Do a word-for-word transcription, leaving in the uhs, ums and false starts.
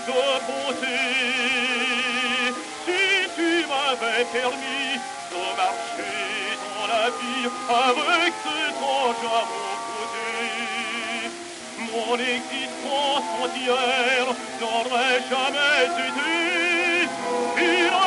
de beauté. Si tu m'avais permis de marcher dans la vie avec cet ange à mon côté, mon existence entière n'aurait jamais été une